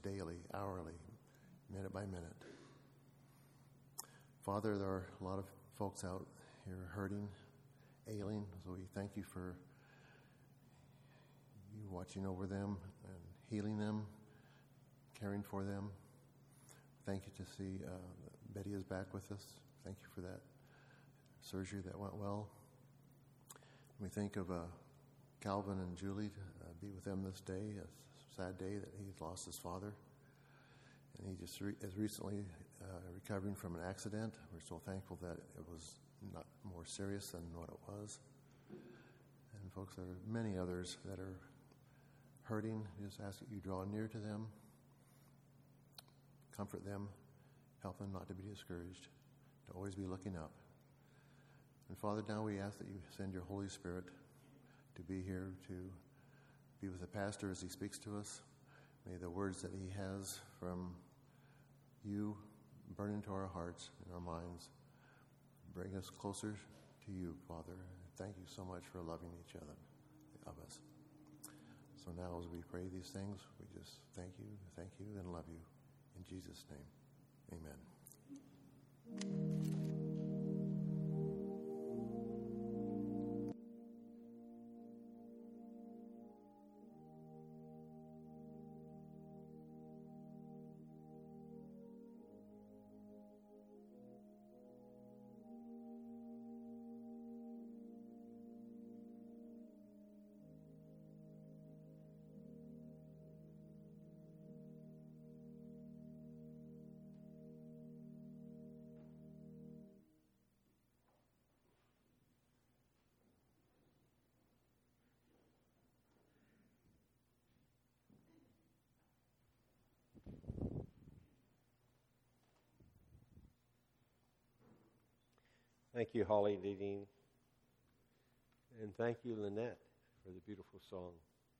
daily, hourly, minute by minute. Father, there are a lot of folks out here hurting, ailing, so we thank you for you watching over them and healing them, caring for them. Thank you to see Betty is back with us. Thank you for that surgery that went well. We think of Calvin and Julie, be with them this day, a sad day that he's lost his father. And he just is recently recovering from an accident. We're so thankful that it was not more serious than what it was. And folks, there are many others that are hurting. We just ask that you draw near to them, comfort them, help them not to be discouraged, to always be looking up. And Father, now we ask that you send your Holy Spirit to be here, to be with the pastor as he speaks to us. May the words that he has from you burn into our hearts and our minds. Bring us closer to you, Father. Thank you so much for loving each other, of us. So now as we pray these things, we just thank you, and love you. In Jesus' name, amen. Thank you, Holly Nadine. And thank you, Lynette, for the beautiful song.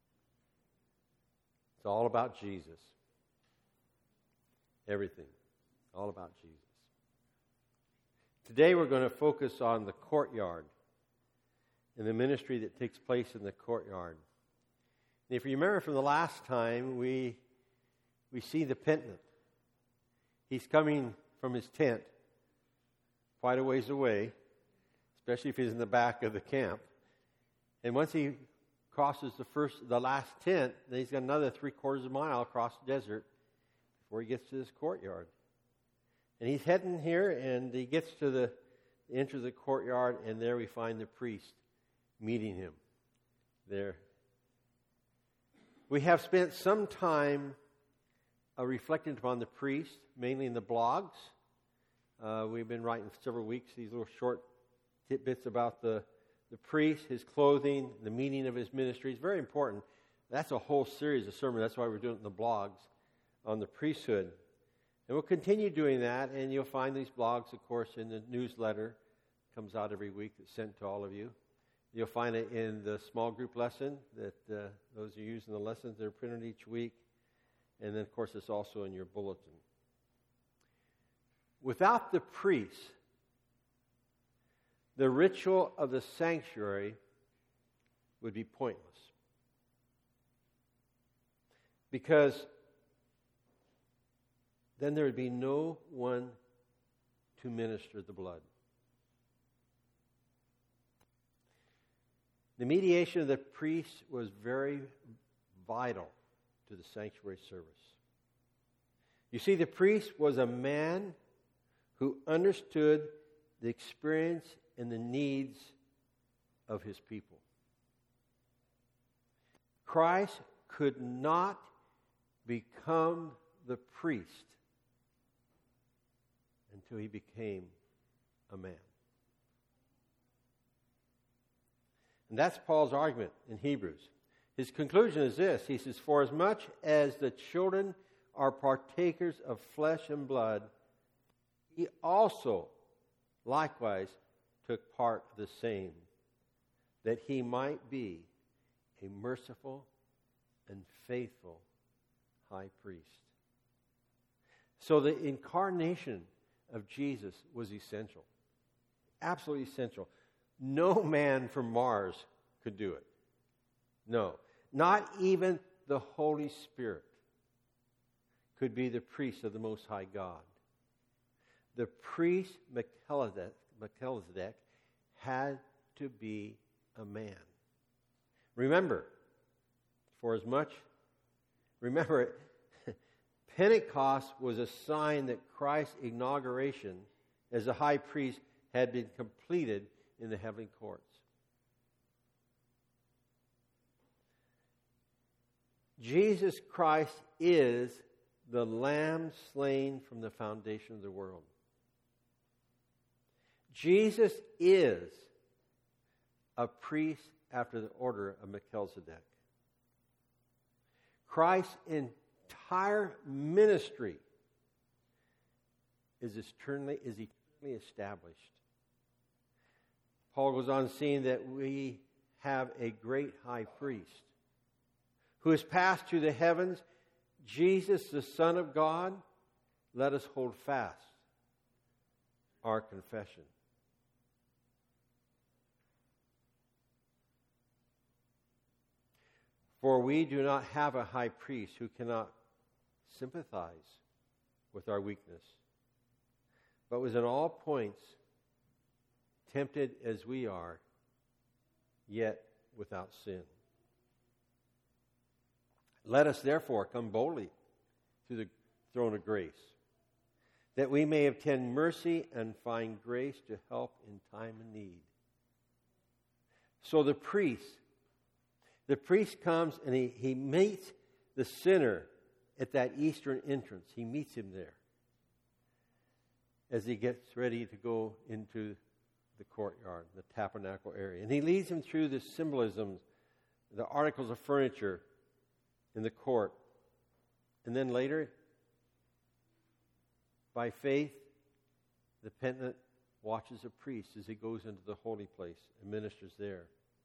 It's all about Jesus. Everything. All about Jesus. Today we're going to focus on the courtyard and the ministry that takes place in the courtyard. And if you remember from the last time, we see the penitent. He's coming from his tent quite a ways away, especially if he's in the back of the camp. And once he crosses the last tent, then he's got another 3/4 of a mile across the desert before he gets to this courtyard. And he's heading here, and he gets to the entry of the courtyard, and there we find the priest meeting him there. We have spent some time reflecting upon the priest, mainly in the blogs. We've been writing for several weeks these little short tidbits about the priest, his clothing, the meaning of his ministry. It's very important. That's a whole series of sermons. That's why we're doing it in the blogs on the priesthood. And we'll continue doing that, and you'll find these blogs, of course, in the newsletter. It comes out every week. It's sent to all of you. You'll find it in the small group lesson that those who are using the lessons, they're printed each week. And then, of course, it's also in your bulletin. Without the priest, the ritual of the sanctuary would be pointless. Because then there would be no one to minister the blood. The mediation of the priest was very vital to the sanctuary service. You see, the priest was a man who understood the experience and the needs of his people. Christ could not become the priest until he became a man. And that's Paul's argument in Hebrews. His conclusion is this. He says, "For as much as the children are partakers of flesh and blood, he also likewise took part the same, that he might be a merciful and faithful high priest." So the incarnation of Jesus was essential. Absolutely essential. No man from Mars could do it. No. Not even the Holy Spirit could be the priest of the Most High God. The priest Melchizedek had to be a man. Remember, Pentecost was a sign that Christ's inauguration as a high priest had been completed in the heavenly courts. Jesus Christ is the Lamb slain from the foundation of the world. Jesus is a priest after the order of Melchizedek. Christ's entire ministry is eternally established. Paul goes on saying that we have a great high priest who has passed through the heavens, Jesus, the Son of God. Let us hold fast our confession. For we do not have a high priest who cannot sympathize with our weakness, but was in all points tempted as we are, yet without sin. Let us therefore come boldly to the throne of grace, that we may obtain mercy and find grace to help in time of need. So the priest comes and he meets the sinner at that eastern entrance. He meets him there as he gets ready to go into the courtyard, the tabernacle area. And he leads him through the symbolisms, the articles of furniture in the court. And then later, by faith, the penitent watches a priest as he goes into the holy place and ministers there,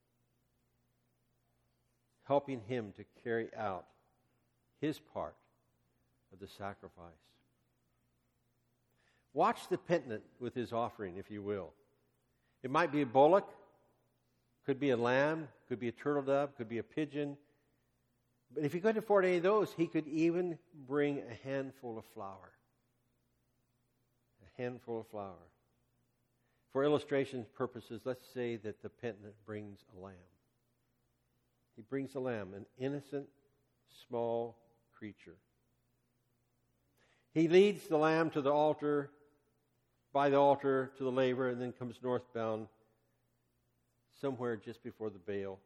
helping him to carry out his part of the sacrifice. Watch the penitent with his offering, if you will. It might be a bullock, could be a lamb, could be a turtle dove, could be a pigeon. But if he couldn't afford any of those, he could even bring a handful of flour. A handful of flour. For illustration purposes, let's say that the penitent brings a lamb. He brings a lamb, an innocent, small creature. He leads the lamb to the altar, by the altar to the laver, and then comes northbound, somewhere just before the veil.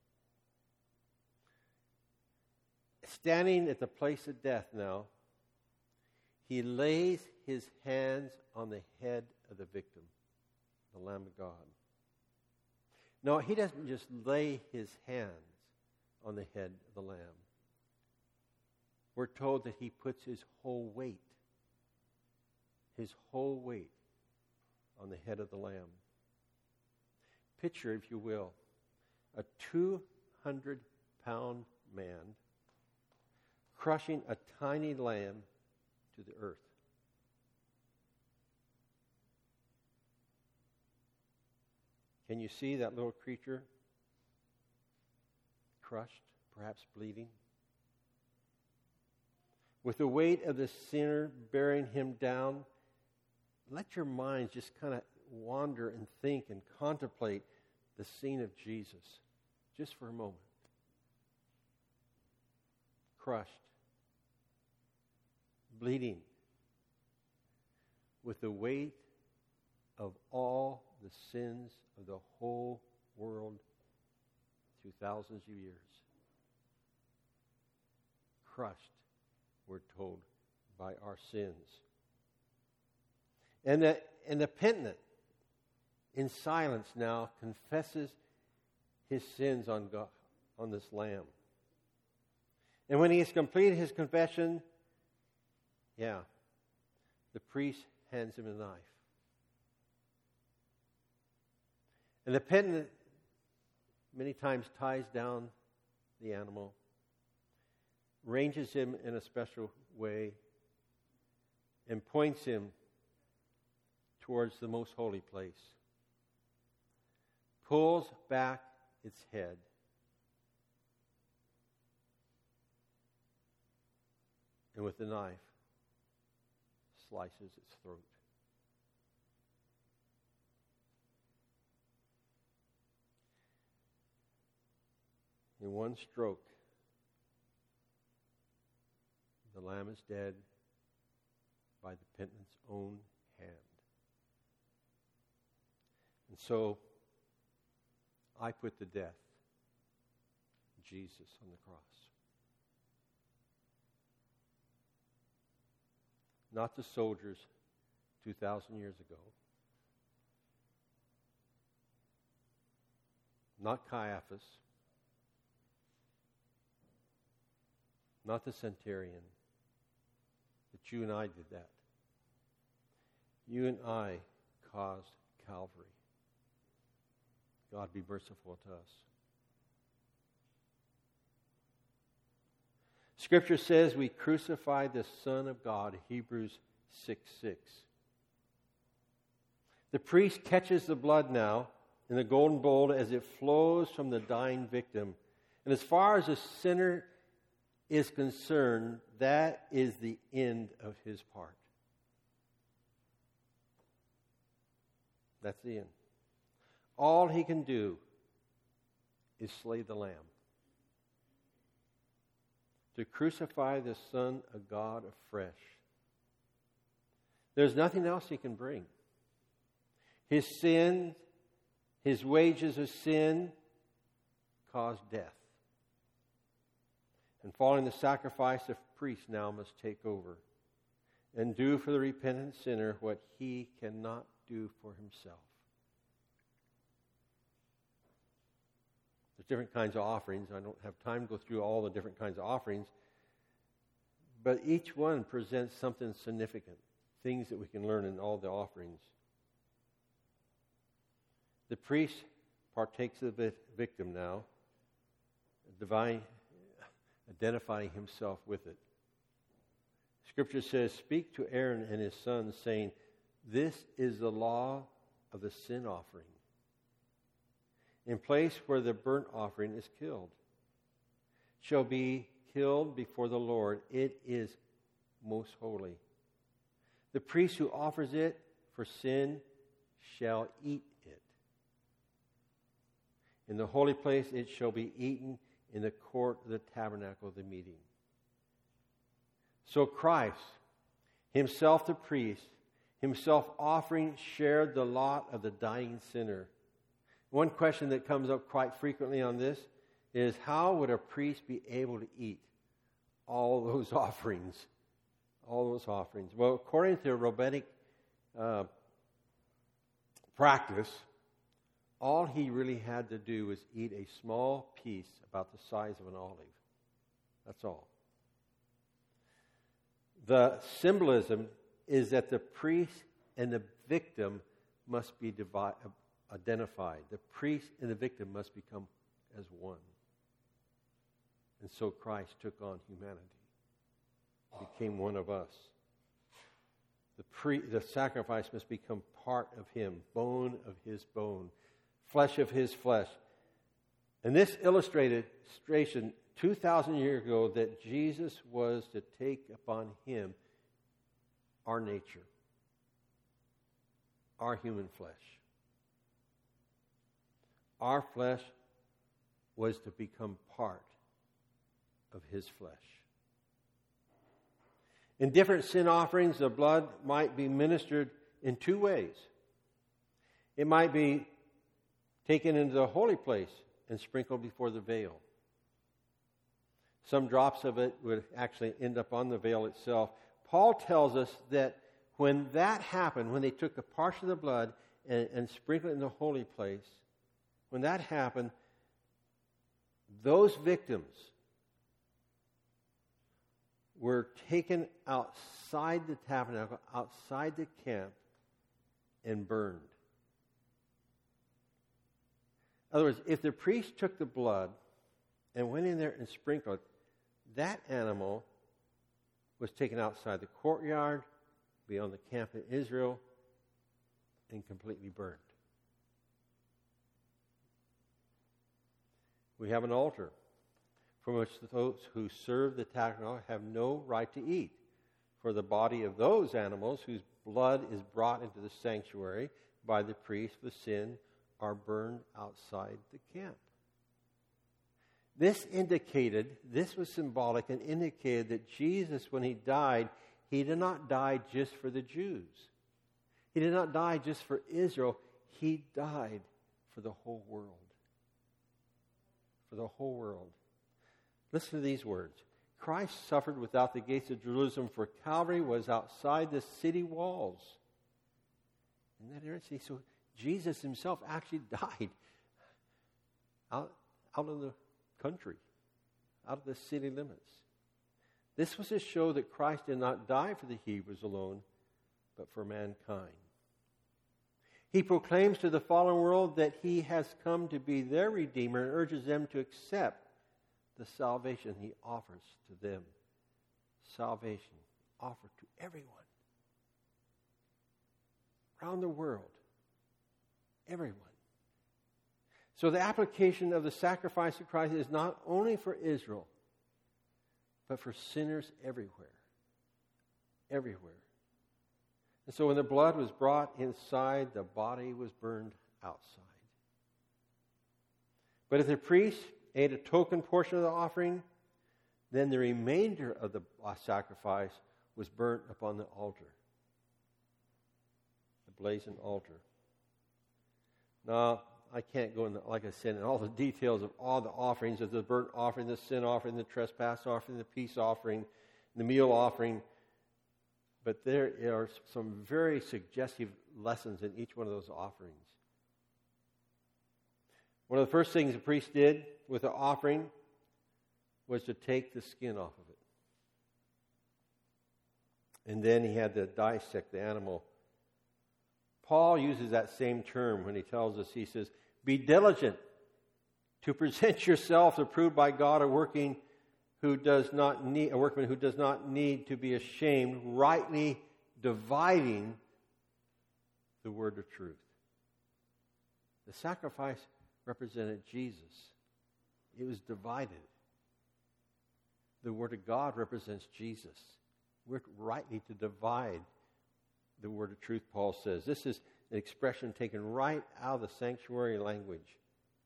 Standing at the place of death now, he lays his hands on the head of the victim, the Lamb of God. No, he doesn't just lay his hands on the head of the lamb. We're told that he puts his whole weight on the head of the lamb. Picture, if you will, a 200-pound man crushing a tiny lamb to the earth. Can you see that little creature crushed, perhaps bleeding? With the weight of the sinner bearing him down, let your minds just kind of wander and think and contemplate the scene of Jesus just for a moment. Crushed, bleeding, with the weight of all the sins of the whole world through thousands of years. Crushed, we're told, by our sins. And the penitent, in silence now, confesses his sins on God, on this lamb. And when he has completed his confession, the priest hands him a knife. And the penitent many times ties down the animal, ranges him in a special way, and points him towards the most holy place, pulls back its head, and with the knife slices its throat. In one stroke, the lamb is dead by the penitent's own hand. And so, I put to death Jesus on the cross. Not the soldiers 2,000 years ago. Not Caiaphas. Not the centurion. But you and I did that. You and I caused Calvary. God be merciful to us. Scripture says we crucified the Son of God, Hebrews 6:6. The priest catches the blood now in the golden bowl as it flows from the dying victim. And as far as the sinner is concerned, that is the end of his part. That's the end. All he can do is slay the lamb. To crucify the Son of God afresh. There's nothing else he can bring. His sin, his wages of sin, caused death. And following the sacrifice, the priest now must take over and do for the repentant sinner what he cannot do for himself. There's different kinds of offerings. I don't have time to go through all the different kinds of offerings. But each one presents something significant, things that we can learn in all the offerings. The priest partakes of the victim now, identifying himself with it. Scripture says, "Speak to Aaron and his sons, saying, this is the law of the sin offering. In place where the burnt offering is killed, shall be killed before the Lord. It is most holy. The priest who offers it for sin shall eat it. In the holy place it shall be eaten in the court of the tabernacle of the meeting." So Christ, himself the priest, himself offering, shared the lot of the dying sinner. One question that comes up quite frequently on this is, how would a priest be able to eat all those offerings? All those offerings. Well, according to rabbinic practice, all he really had to do was eat a small piece about the size of an olive. That's all. The symbolism is that the priest and the victim must be identified. The priest and the victim must become as one. And so Christ took on humanity. He became one of us. The sacrifice must become part of him, bone of his bone, flesh of his flesh. And this illustration 2,000 years ago that Jesus was to take upon him our nature, our human flesh. Our flesh was to become part of his flesh. In different sin offerings, the blood might be ministered in two ways. It might be taken into the holy place and sprinkled before the veil. Some drops of it would actually end up on the veil itself. Paul tells us that when that happened, when they took a portion of the blood and sprinkled it in the holy place, when that happened, those victims were taken outside the tabernacle, outside the camp, and burned. In other words, if the priest took the blood and went in there and sprinkled, that animal was taken outside the courtyard, beyond the camp in Israel, and completely burned. We have an altar from which those who serve the tabernacle have no right to eat, for the body of those animals whose blood is brought into the sanctuary by the priest for sin are burned outside the camp. This was symbolic and indicated that Jesus, when he died, he did not die just for the Jews. He did not die just for Israel. He died for the whole world. For the whole world. Listen to these words. Christ suffered without the gates of Jerusalem, for Calvary was outside the city walls. Isn't that interesting? So Jesus himself actually died out of the country, out of the city limits. This was to show that Christ did not die for the Hebrews alone, but for mankind. He proclaims to the fallen world that he has come to be their Redeemer and urges them to accept the salvation he offers to them. Salvation offered to everyone. Around the world. Everyone. So the application of the sacrifice of Christ is not only for Israel, but for sinners everywhere. Everywhere. And so when the blood was brought inside, the body was burned outside. But if the priest ate a token portion of the offering, then the remainder of the sacrifice was burnt upon the altar. The blazing altar. Now, I can't go into, like I said, in all the details of all the offerings, of the burnt offering, the sin offering, the trespass offering, the peace offering, the meal offering. But there are some very suggestive lessons in each one of those offerings. One of the first things the priest did with the offering was to take the skin off of it. And then he had to dissect the animal. Paul uses that same term when he tells us, he says, be diligent to present yourself approved by God, a workman who does not need to be ashamed, rightly dividing the word of truth. The sacrifice represented Jesus. It was divided. The word of God represents Jesus. We're rightly to divide the word of truth, Paul says. This is an expression taken right out of the sanctuary language.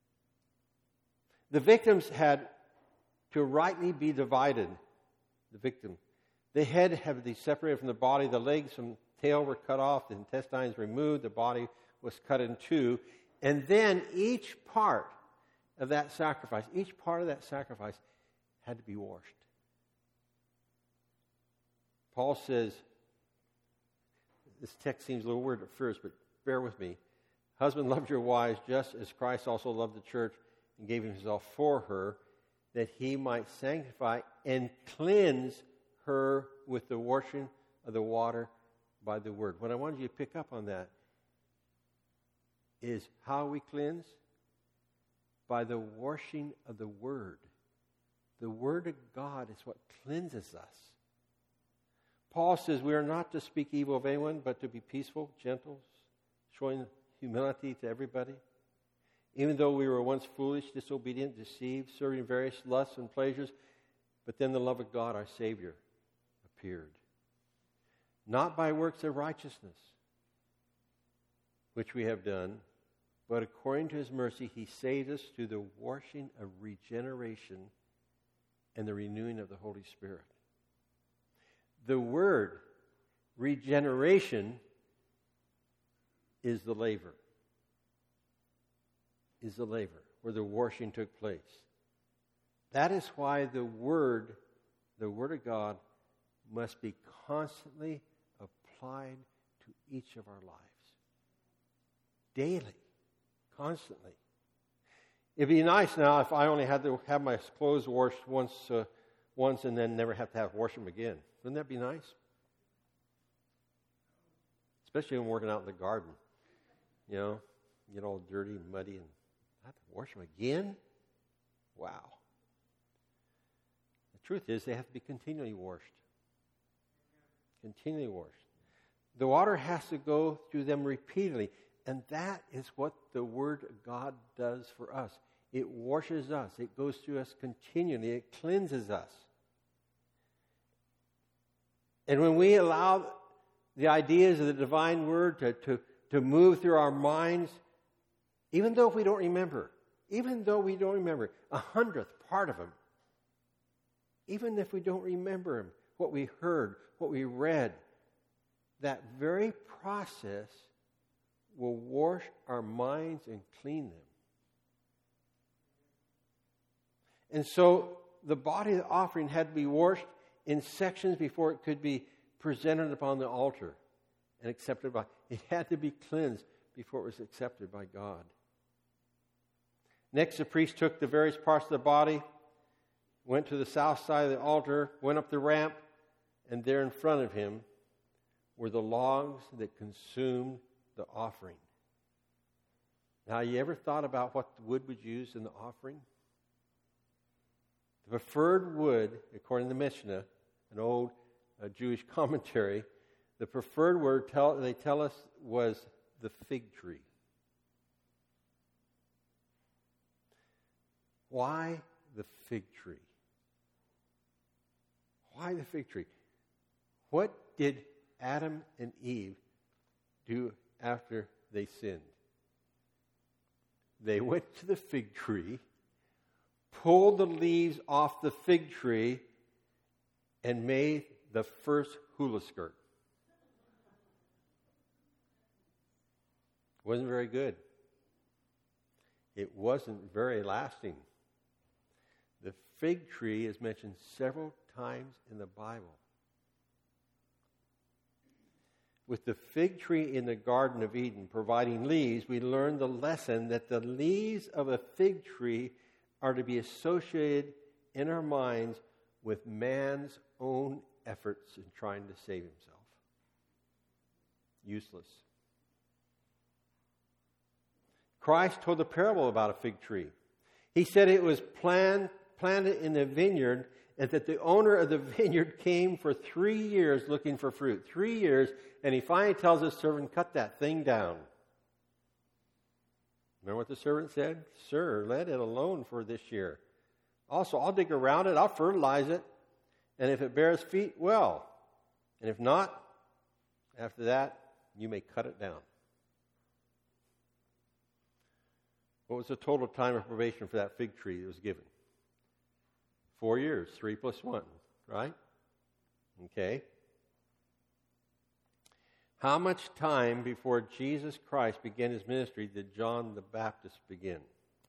The victims had to rightly be divided. The victim. The head had to be separated from the body. The legs from the tail were cut off. The intestines removed. The body was cut in two. And then each part of that sacrifice had to be washed. Paul says, this text seems a little weird at first, but bear with me. Husband, love your wives just as Christ also loved the church and gave himself for her, that he might sanctify and cleanse her with the washing of the water by the word. What I wanted you to pick up on that is how we cleanse? By the washing of the word. The word of God is what cleanses us. Paul says we are not to speak evil of anyone, but to be peaceful, gentle, showing humility to everybody. Even though we were once foolish, disobedient, deceived, serving various lusts and pleasures, but then the love of God, our Savior, appeared. Not by works of righteousness, which we have done, but according to his mercy, he saved us through the washing of regeneration and the renewing of the Holy Spirit. The word regeneration is the laver. Is the laver where the washing took place. That is why the word of God, must be constantly applied to each of our lives. Daily. Constantly. It'd be nice now if I only had to have my clothes washed once and then never have to wash them again. Wouldn't that be nice? Especially when working out in the garden. You know, get all dirty and muddy and I have to wash them again? Wow. The truth is they have to be continually washed. Continually washed. The water has to go through them repeatedly. And that is what the Word of God does for us. It washes us. It goes through us continually. It cleanses us. And when we allow the ideas of the divine word to move through our minds, even though we don't remember, 100th part of them, even if we don't remember them, what we heard, what we read, that very process will wash our minds and clean them. And so the body of the offering had to be washed in sections before it could be presented upon the altar and accepted by. It had to be cleansed before it was accepted by God. Next, the priest took the various parts of the body, went to the south side of the altar, went up the ramp, and there in front of him were the logs that consumed the offering. Now, you ever thought about what wood was used in the offering? The preferred wood, according to the Mishnah, an old Jewish commentary, the preferred word, they tell us, was the fig tree. Why the fig tree? Why the fig tree? What did Adam and Eve do after they sinned? They went to the fig tree, pulled the leaves off the fig tree, and made the first hula skirt. Wasn't very good. It wasn't very lasting. The fig tree is mentioned several times in the Bible. With the fig tree in the Garden of Eden providing leaves, we learn the lesson that the leaves of a fig tree are to be associated in our minds with man's own efforts in trying to save himself. Useless. Christ told a parable about a fig tree. He said it was planted in the vineyard, and that the owner of the vineyard came for 3 years looking for fruit. 3 years, and he finally tells his servant, cut that thing down. Remember what the servant said? Sir, let it alone for this year. Also, I'll dig around it, I'll fertilize it, and if it bears fruit, well. And if not, after that, you may cut it down. What was the total time of probation for that fig tree that was given? 4 years, 3 plus 1, right? Okay. How much time before Jesus Christ began his ministry did John the Baptist begin?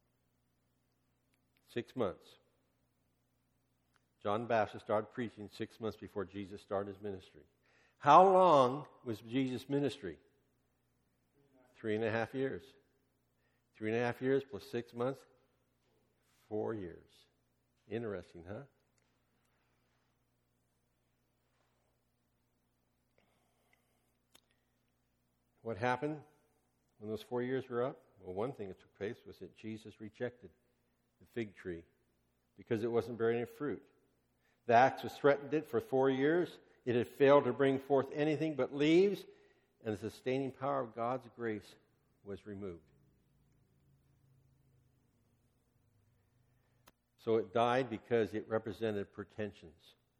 6 months. John the Baptist started preaching 6 months before Jesus started his ministry. How long was Jesus' ministry? 3.5 years. 3.5 years plus 6 months? 4 years. Interesting, huh? What happened when those 4 years were up? Well, one thing that took place was that Jesus rejected the fig tree because it wasn't bearing any fruit. The axe was threatened it for 4 years. It had failed to bring forth anything but leaves, and the sustaining power of God's grace was removed. So it died because it represented pretensions.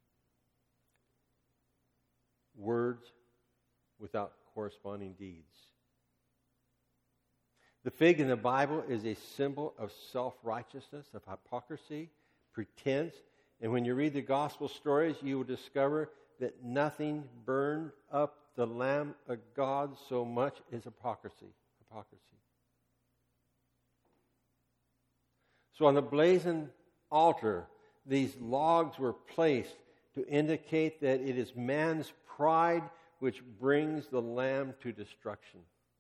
Words without corresponding deeds. The fig in the Bible is a symbol of self-righteousness, of hypocrisy, pretense. And when you read the gospel stories, you will discover that nothing burned up the Lamb of God so much as hypocrisy. So on the blazing altar, these logs were placed to indicate that it is man's pride which brings the lamb to destruction.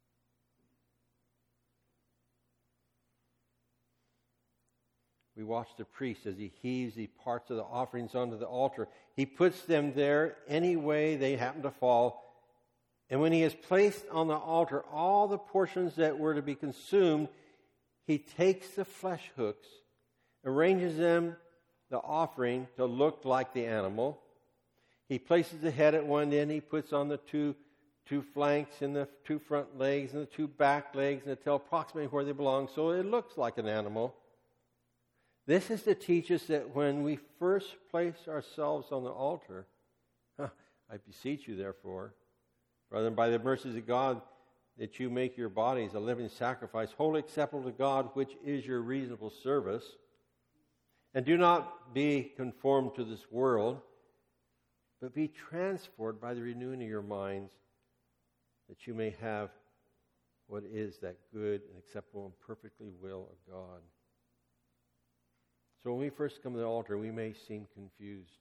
We watch the priest as he heaves the parts of the offerings onto the altar. He puts them there any way they happen to fall. And when he has placed on the altar all the portions that were to be consumed, he takes the flesh hooks, arranges them, the offering, to look like the animal. He places the head at one end. He puts on the two flanks and the 2 front legs and the 2 back legs and the tail approximately where they belong, so it looks like an animal. This is to teach us that when we first place ourselves on the altar, I beseech you, therefore, brethren, by the mercies of God, that you make your bodies a living sacrifice, wholly acceptable to God, which is your reasonable service. And do not be conformed to this world, but be transformed by the renewing of your minds, that you may have what is that good and acceptable and perfectly will of God. So when we first come to the altar, we may seem confused.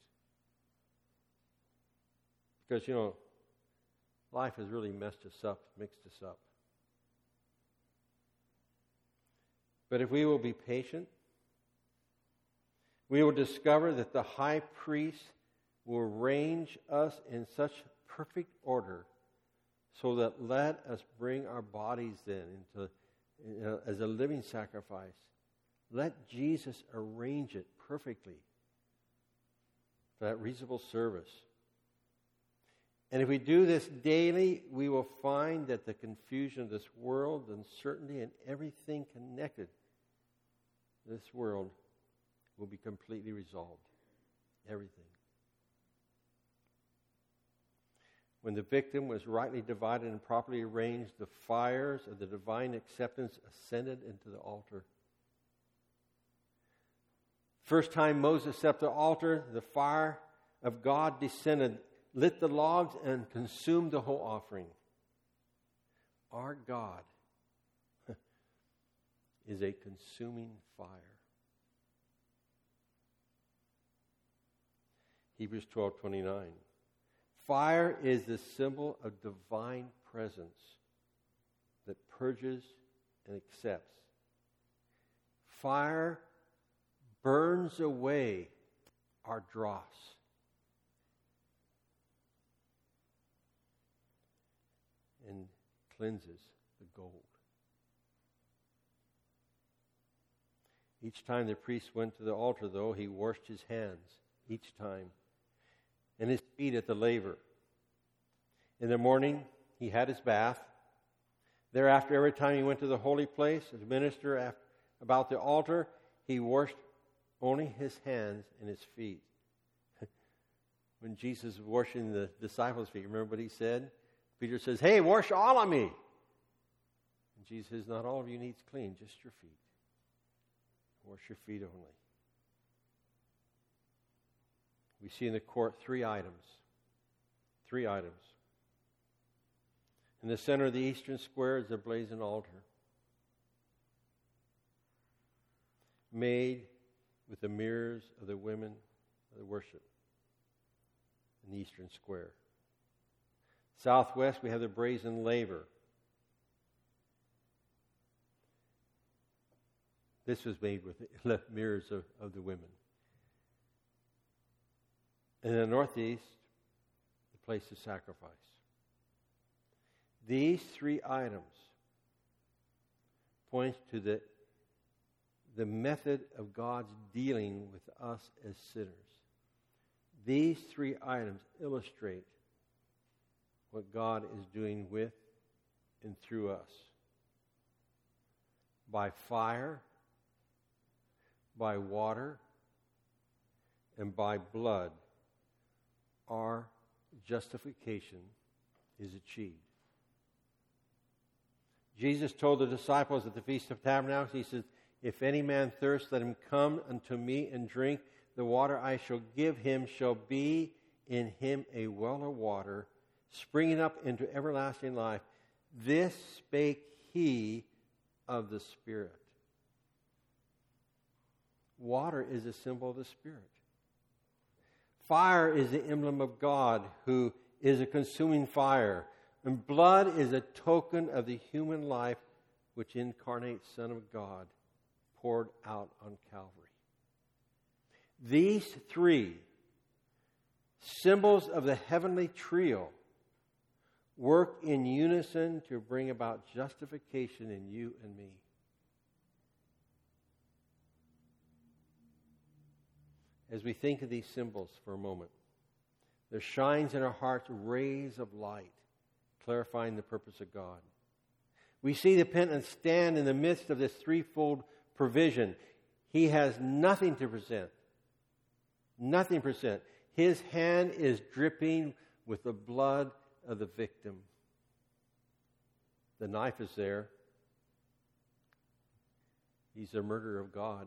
Because, life has really mixed us up. But if we will be patient, we will discover that the high priest will arrange us in such perfect order so that let us bring our bodies then into as a living sacrifice. Let Jesus arrange it perfectly for that reasonable service. And if we do this daily, we will find that the confusion of this world, the uncertainty, and everything connected to this world will be completely resolved. Everything. When the victim was rightly divided and properly arranged, the fires of the divine acceptance ascended into the altar. First time Moses stepped to the altar, the fire of God descended, lit the logs, and consumed the whole offering. Our God is a consuming fire. Hebrews 12:29. Fire is the symbol of divine presence that purges and accepts. Fire burns away our dross. And cleanses the gold. Each time the priest went to the altar, though, he washed his hands each time and his feet at the laver. In the morning, he had his bath. Thereafter, every time he went to the holy place as minister about the altar, he washed only his hands and his feet. When Jesus was washing the disciples' feet, remember what he said? Peter says, "Hey, wash all of me." And Jesus says, "Not all of you needs clean, just your feet. Wash your feet only." We see in the court three items. In the center of the eastern square is a blazing altar, made with the mirrors of the women of the worship in the eastern square. Southwest, we have the brazen laver. This was made with the mirrors of the women. And in the northeast, the place of sacrifice. These three items point to the method of God's dealing with us as sinners. These three items illustrate what God is doing with and through us. By fire, by water, and by blood, our justification is achieved. Jesus told the disciples at the Feast of Tabernacles, he says, "If any man thirst, let him come unto me and drink. The water I shall give him shall be in him a well of water, springing up into everlasting life. This spake he of the Spirit." Water is a symbol of the Spirit. Fire is the emblem of God, who is a consuming fire. And blood is a token of the human life which incarnate Son of God poured out on Calvary. These three symbols of the heavenly trio work in unison to bring about justification in you and me. As we think of these symbols for a moment, there shines in our hearts rays of light, clarifying the purpose of God. We see the penitent stand in the midst of this threefold provision. He has nothing to present. Nothing to present. His hand is dripping with the blood of the victim. The knife is there. He's a murderer of God.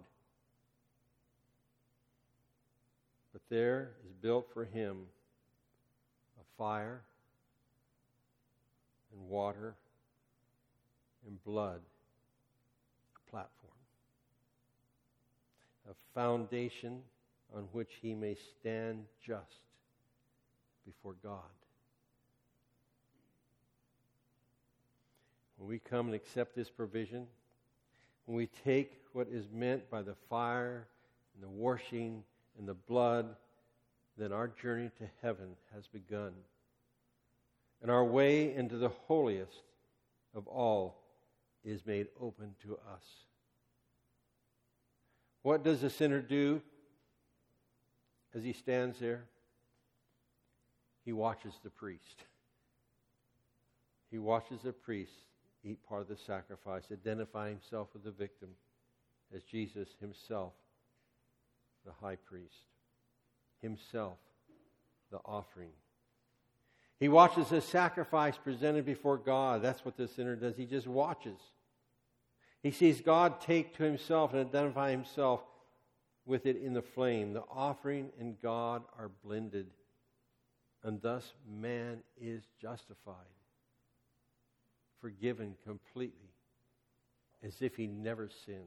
But there is built for him a fire and water and blood, a platform, a foundation on which he may stand just before God. When we come and accept this provision, when we take what is meant by the fire and the washing and the blood, then our journey to heaven has begun. And our way into the holiest of all is made open to us. What does the sinner do as he stands there? He watches the priest. He watches the priest eat part of the sacrifice, identify himself with the victim as Jesus himself, the high priest, himself, the offering. He watches the sacrifice presented before God. That's what the sinner does. He just watches. He sees God take to himself and identify himself with it in the flame. The offering and God are blended, and thus man is justified, forgiven completely, as if he never sinned.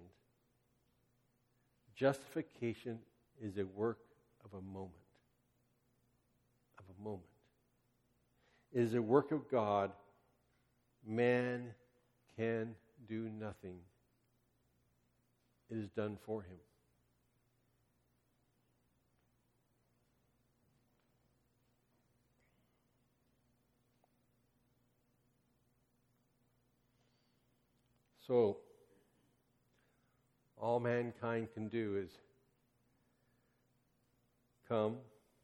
Justification is a work of a moment. Of a moment. It is a work of God. Man can do nothing. It is done for him. So, all mankind can do is come,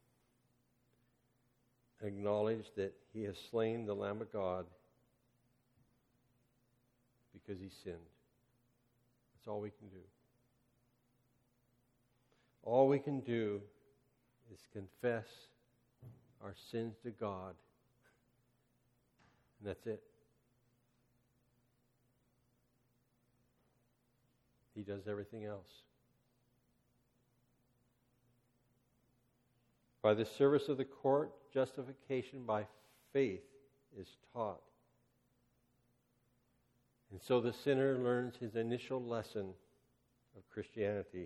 acknowledge that he has slain the Lamb of God because he sinned. That's all we can do. All we can do is confess our sins to God, and that's it. He does everything else. By the service of the court, justification by faith is taught. And so the sinner learns his initial lesson of Christianity.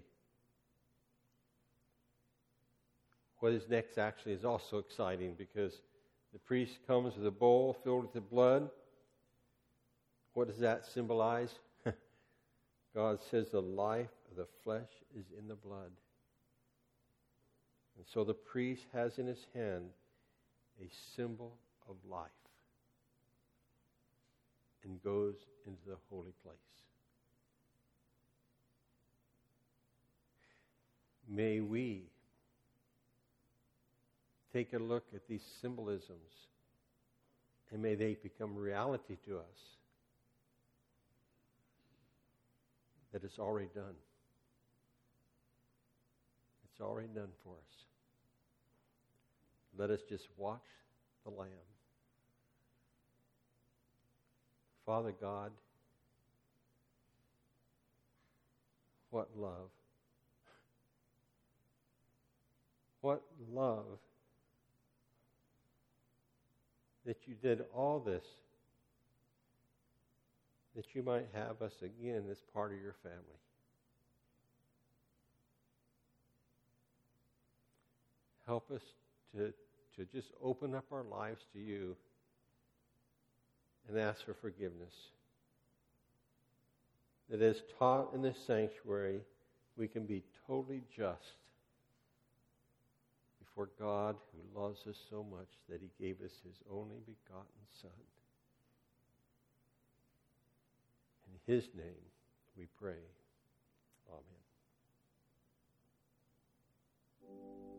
What is next actually is also exciting, because the priest comes with a bowl filled with the blood. What does that symbolize? God says the life of the flesh is in the blood. And so the priest has in his hand a symbol of life and goes into the holy place. May we take a look at these symbolisms, and may they become reality to us. That it's already done. It's already done for us. Let us just watch the Lamb. Father God, what love. What love that you did all this, that you might have us again as part of your family. Help us to just open up our lives to you and ask for forgiveness. That as taught in this sanctuary, we can be totally just before God, who loves us so much that he gave us his only begotten Son. In his name we pray. Amen.